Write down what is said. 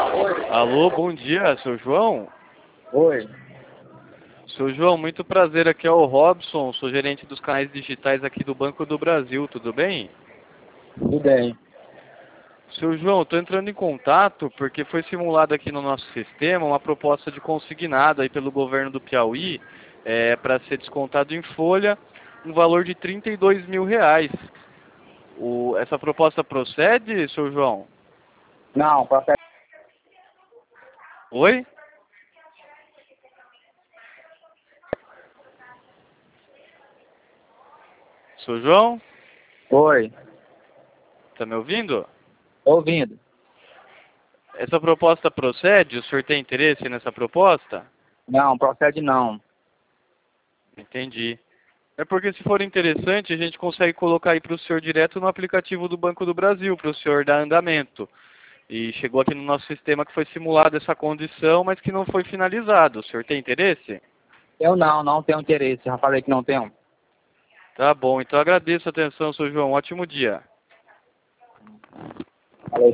Alô, bom dia, seu João? Oi, Seu João, muito prazer, aqui é o Robson, sou gerente dos canais digitais aqui do Banco do Brasil, tudo bem? tudo bem. Seu João, estou entrando em contato porque foi simulada aqui no nosso sistema uma proposta de consignado aí pelo governo do Piauí para ser descontado em folha um valor de R$ 32.000. Essa proposta procede, seu João? Não, processo. Oi? Seu João, Oi, tá me ouvindo? tô ouvindo. Essa proposta procede? O senhor tem interesse nessa proposta? Não, procede não. Entendi. É porque se for interessante, a gente consegue colocar aí para o senhor direto no aplicativo do Banco do Brasil, para o senhor dar andamento. E chegou aqui no nosso sistema que foi simulada essa condição, mas que não foi finalizado. O senhor tem interesse? Eu não tenho interesse. Já falei que não tenho. Tá bom, então agradeço a atenção, seu João. Ótimo dia. Falei.